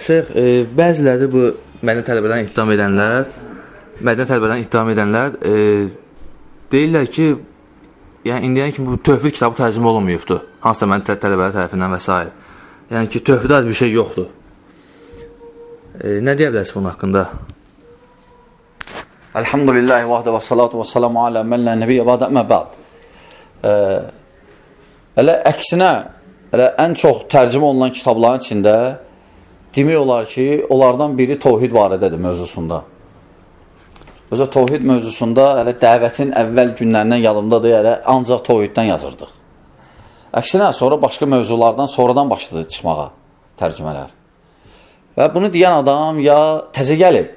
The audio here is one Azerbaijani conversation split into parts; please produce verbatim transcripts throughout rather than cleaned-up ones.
Şeyx, e, bəziləri bu mədəni tələbədən ittiham edənlər, mədəni tələbədən ittiham edənlər e, deyirlər ki, yəni indiyən kimi bu tövhid kitabı tərcümə olunmayıbdır. Hansısa mədəni tələbələr tərəfindən və s. Yəni ki, tövhidə bir şey yoxdur. E, nə deyə bilərsiniz bunun haqqında? Elhamdülillahi vahdə və salatu və salamu alə mənlə nəbiyyə bədə əmə bəd. Elə əksinə, elə ən çox tərcümə olunan kitabların içində demək olar ki, onlardan biri təvhid barədədir mövzusunda. Özə təvhid mövzusunda elə dəvətin əvvəl günlərindən yadımdadır, elə ancaq təvhiddən yazırdıq. Əksinə, sonra başqa mövzulardan sonradan başladı çıxmağa tərcümələr. Və bunu deyən adam ya təzə gəlib,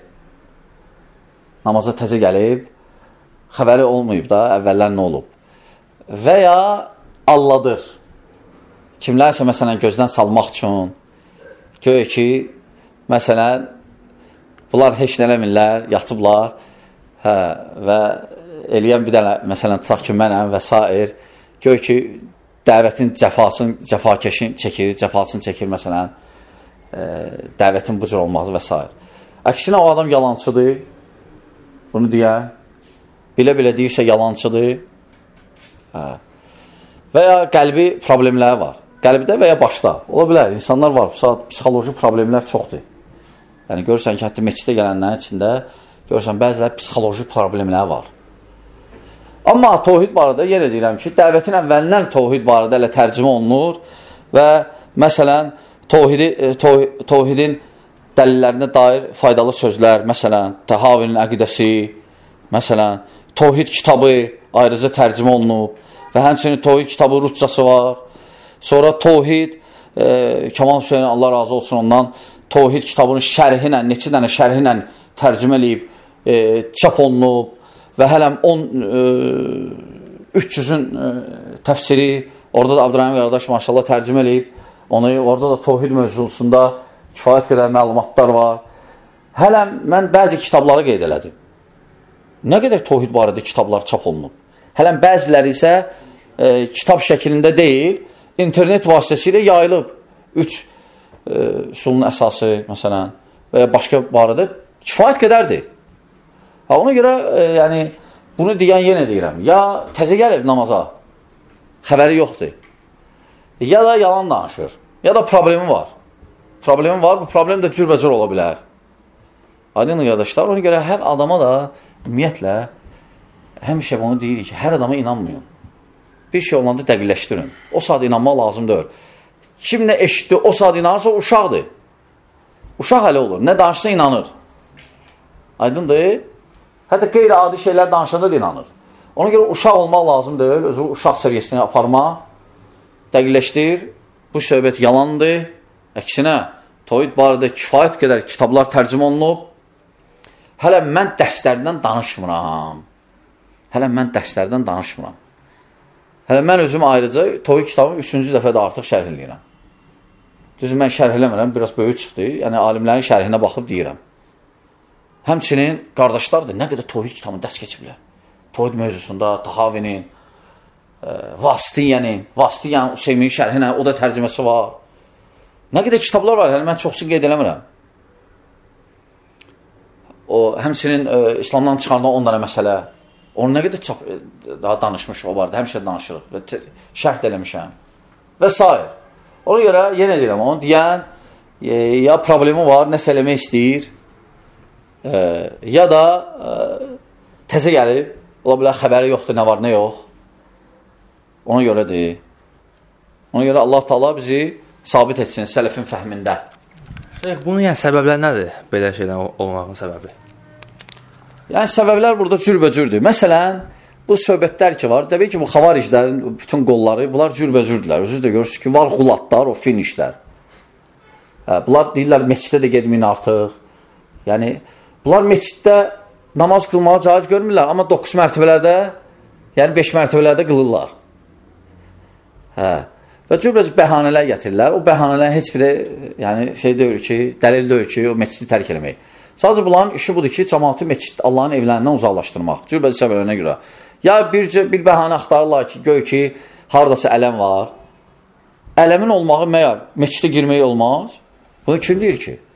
namaza təzə gəlib, xəbəri olmayıb da, əvvəllər nə olub. Və ya alladır. Kimlərsə, məsələn, gözdən salmaq üçün, göyə ki, məsələn, bunlar heç nə eləmirlər, yatıblar, hə, və eləyən bir dənə, məsələn, tutaq ki, mənəm və s. Göyə ki, dəvətin cəfasını, cəfakeşin çəkir, cəfasını çəkir, məsələn, e, dəvətin bu cür olmazı və s. Əksinə, o adam yalancıdır, bunu deyən, bilə-bilə deyirsə yalancıdır, hə. Və ya qəlbi problemləri var. Qəlbdə və ya başda. Ola bilər, insanlar var, bu saat psixoloji problemlər çoxdur. Yəni, görürsən ki, hətta meçidə gələnlərin içində, görürsən, bəzilər psixoloji problemləri var. Amma təvhid barədə yenə deyirəm ki, dəvətin əvvəlindən təvhid barədə elə tərcümə olunur və məsələn, təvhidin dəlillərinə dair faydalı sözlər, məsələn, Təhavinin əqidəsi, məsələn, təvhid kitabı ayrıca tərcümə olunub və həmçinin təvhid kitabı ruscası var. Sonra təvhid, e, Kamal Hüseyin, Allah razı olsun ondan, təvhid kitabının şərhinə, neçə dənə şərhinə tərcümə eləyib, e, çap olunub və hələm on, üç yüzün e, təfsiri, orada da Abdurrahim qardaş maşallah tərcümə eləyib, onu, orada da təvhid mövzusunda kifayət qədər məlumatlar var. Hələm mən bəzi kitabları qeyd elədim. Nə qədər təvhid barədə kitablar çap olunub. Hələm bəziləri isə e, kitab şəklində deyil, internet vasitəsilə yayılıb. Üç e, usulun əsası, məsələn, və ya başqa barədə kifayət qədərdir. Ha, ona görə, e, yəni, bunu deyən yenə deyirəm. Ya təzə gəlib namaza, xəbəri yoxdur. Ya da yalan danışır. Ya da problemi var. Problemi var, bu problem də cürbəcür ola bilər. Aydın qardaşlar, ona görə hər adama da ümumiyyətlə həmişə bunu deyirik ki, hər adama inanmayın. Bir şey olanda dəqiqləşdirin. O saat inanmaq lazım deyil. Kim nə eşitdi, o saat inanırsa uşaqdır. Uşaq hələ olur. Nə danışsa inanır. Aydındır? Hətta qeyri-adi şeylər danışanda da inanır. Ona görə uşaq olmaq lazım deyil. Özü uşaq səviyyəsini aparma, dəqiqləşdir. Bu söhbət yalandır. Əksinə, təvhid barədə kifayət qədər kitablar tərcümə olunub. Hələ mən dərslərdən danışmıram. Hələ mən dərslərdən danışmıram. Hələ mən özüm ayrıca təvhid kitabını üçüncü dəfə də artıq şərh eləyirəm. Düzü, mən şərh eləmirəm, biraz böyük çıxdı. Yəni, alimlərin şərhinə baxıb deyirəm. Həmçinin qardaşlardır, nə qədər təvhid kitabını dərs keçiblər. Təvhid mövzusunda Tahavinin, e, Vasitiyyənin, Vasitiyyənin Hüseymin şərhinə, o da tərcüməsi var. Nə qədər kitablar var, hələ mən çoxsunu qeyd eləmirəm. O, həmçinin e, İslamdan çıxanda on dənə məsələ, onu nə qədər çap, e, daha danışmış o barədə, həmişə danışırıq və şərh eləmişəm və s. Ona görə yenə deyirəm, onu deyən e, ya problemi var, nəsə eləmək istəyir, e, ya da e, təzə gəlib, ola bilər xəbəri yoxdur, nə var, nə yox. Ona görədir. Ona görə Allah Taala bizi sabit etsin sələfin fəhmində. Şeyh, bunun yəni səbəblər nədir? Belə şeydən olmağın səbəbi? Yəni, səbəblər burada cürbəcürdür. Məsələn, bu söhbətlər ki var, təbii ki, bu xavariclərin bütün qolları, bunlar cürbəcürdülər. Özü də görürsünüz ki, var xulatlar, o finişlər. Hə, bunlar deyirlər, meçiddə də gedməyin artıq. Yəni, bunlar meçiddə namaz qılmağa caiz görmürlər, amma doqquz mərtəbələrdə, yəni beş mərtəbələrdə qılırlar. Hə. Və cürbəcür bəhanələr gətirirlər. O bəhanələr heç biri yəni, şey deyir ki, dəlil deyir ki, o meçidi tərk eləmək. Sadəcə bunların işi budur ki, cəmaatı meçid Allahın evlərindən uzaqlaşdırmaq. Cürbəcür səbəblərinə görə. Ya bir, bir bəhanə axtarırlar ki, göy ki, haradasa ələm var. Ələmin olmağı məyər, meçidə girmək olmaz. Bunu kim deyir ki?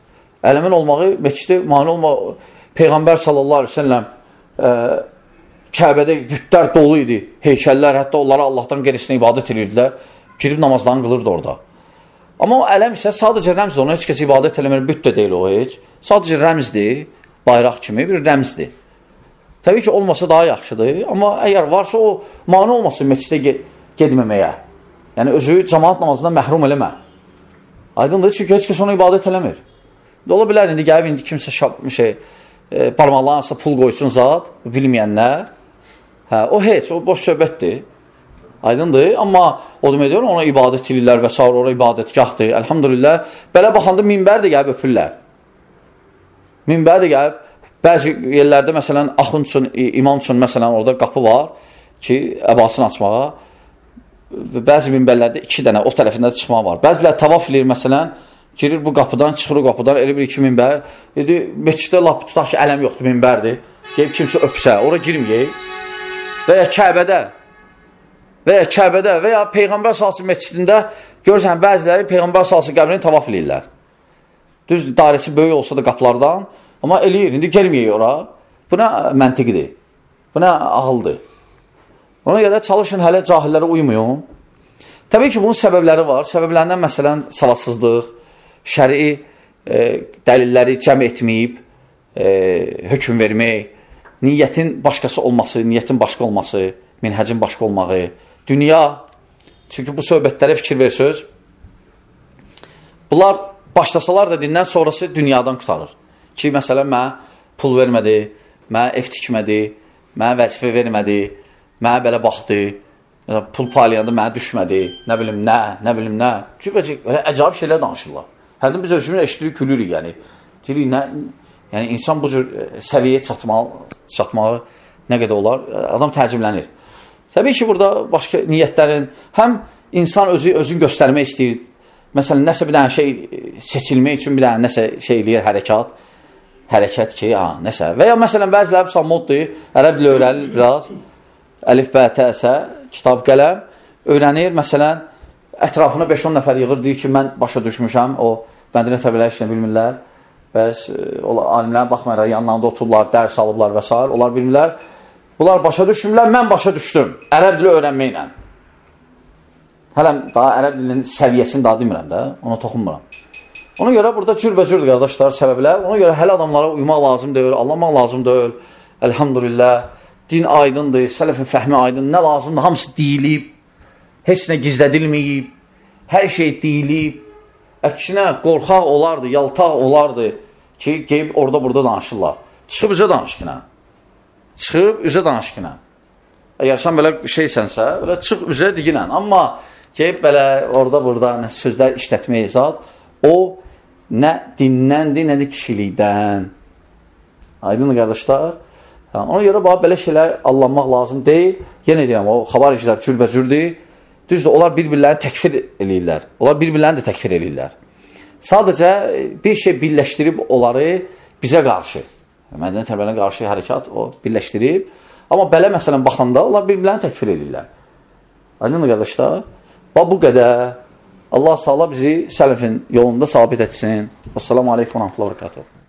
Ələmin olmağı, meçiddə mane olmağı, Peyğəmbər sallallahu aleyhi ve sellem ə, Kəbədə yütlər dolu idi, heykəllər, hətta onlara Allahdan qeyrisinə ibadət edirdilər, girib namazlarını qılırdı orada. Amma o ələm isə sadəcə rəmzdir, ona heç kəs ibadət eləmir, büt də deyil o heç. Sadəcə rəmzdir, bayraq kimi bir rəmzdir. Təbii ki, olmasa daha yaxşıdır, amma əgər varsa o mane olmasın meçidə ged gedməməyə. Yəni, özü cəmaat namazından məhrum eləmə. Aydındır, çünki heç kəs ona ibadət eləmir. Ola bilər, indi gəlib, indi kimsə şap, şey, e, parmaqlarınsa pul qoysun zat, bilməyənlər. Hə, o heç, o boş söhbətdir. Aydındır, amma o demək deyir, ona ibadət edirlər və s. Ora ibadətgahdır. Əlhamdülillah, belə baxanda minbər də gəlib öpürlər. Minbər də gəlib, bəzi yerlərdə, məsələn, axund üçün, imam üçün, məsələn, orada qapı var ki, əbasını açmağa. Bəzi minbərlərdə iki dənə, o tərəfində də çıxma var. Bəzilər tavaf edir, məsələn, girir bu qapıdan, çıxır o qapıdan, elə bir iki minbər. Dedi, meçiddə lap tutaq ki, ələm yoxdur, minbərdir. Gelib kimsə öpsə, ora girməyək. Və ya Kəbədə, və ya Kəbədə, və ya Peyğəmbər salsı meçidində görürsən, bəziləri Peyğəmbər salsı qəbrini tavaf edirlər. Düz dairəsi böyük olsa da qapılardan, amma eləyir, indi gelməyək ora. Bu nə məntiqidir, bu nə ağıldır. Ona görə çalışın, hələ cahillərə uymayın. Təbii ki, bunun səbəbləri var. Səbəblərindən məsələn, savadsızlıq, şəri e, dəlilləri cəm etməyib, e, hökm vermək, niyyətin başqası olması, niyyətin başqa olması, minhəcin başqa olmağı, dünya, çünki bu söhbətlərə fikir versiniz, bunlar başlasalar da dindən sonrası dünyadan qutarır. Ki, məsələn, mənə pul vermədi, mənə ev tikmədi, mənə vəzifə vermədi, mənə belə baxdı, pul paylayanda mənə düşmədi, nə bilim nə, nə bilim nə. Cübəcək, əcayib şeylər danışırlar. Hərdən biz özümün eşitirik, gülürük, yəni. Deyirik, nə, yəni insan bu cür səviyyəyə çatmağı, çatmağı nə qədər olar, adam təəccüblənir. Təbii ki, burada başqa niyyətlərin, həm insan özü, özünü göstərmək istəyir, məsələn, nəsə bir dənə şey seçilmək üçün bir dənə nəsə şey eləyir, hərəkat, hərəkət ki, ha, nəsə. Və ya məsələn, bəziləri bir moddur, ərəb dili öyrənir biraz, əlif, bə, təsə, kitab, qələm, öyrənir, məsələn, ətrafına beş on nəfər yığır, deyir ki, mən başa düşmüşəm, o bəndinə təbələr işini bilmirlər, bəs alimlərin baxmayaraq yanlarında otururlar, dərs alıblar və s. Onlar bilmirlər, bunlar başa düşmürlər, mən başa düşdüm, ərəb dili öyrənməklə. Hələm, daha ərəb dilinin səviyyəsini daha demirəm də, ona toxunmuram. Ona görə burada cürbəcürdür, qardaşlar, səbəblər, ona görə hələ adamlara uymaq lazım deyil, anlamaq lazım deyil, əlhamdülillah. Din aydındır, sələfin fəhmi aydın, nə lazımdır, hamısı deyilib, heç nə gizlədilməyib, hər şey deyilib, əksinə qorxaq olardı, yaltaq olardı ki, qeyb orada burada danışırlar. Çıxıb üzə danışqına, çıxıb üzə danışqına. Əgər sən belə şeysənsə, belə çıx üzə diginən, amma qeyb belə orada burada sözlər işlətməyə zat, o nə dinnəndir, nə də kişilikdən. Aydındır, qardaşlar. Ona görə belə şeylər allanmaq lazım deyil. Yenə deyirəm, o xabaricilər cürbəcürdür. Düzdür, onlar bir-birlərini təkfir eləyirlər. Onlar bir-birlərini də təkfir eləyirlər. Sadəcə bir şey birləşdirib onları bizə qarşı, mədəni tərbiyəyə qarşı hərəkat o birləşdirib. Amma belə məsələn baxanda onlar bir-birlərini təkfir eləyirlər. Aydındır, qardaşlar. Və bu qədər. Allah sağla bizi sələfin yolunda sabit etsin. Esselamu aleykum və rəhmətullah və bərəkatuhu.